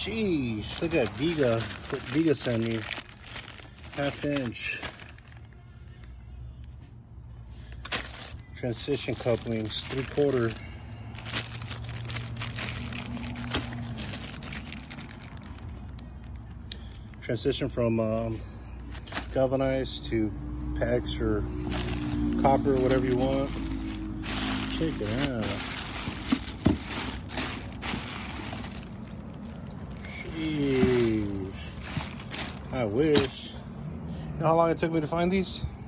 Sheesh, look at Viga sent me. 1/2 inch. Transition couplings, 3/4. Transition from galvanized to PEX or copper, whatever you want. Check it out. Sheesh. I wish. You know how long it took me to find these?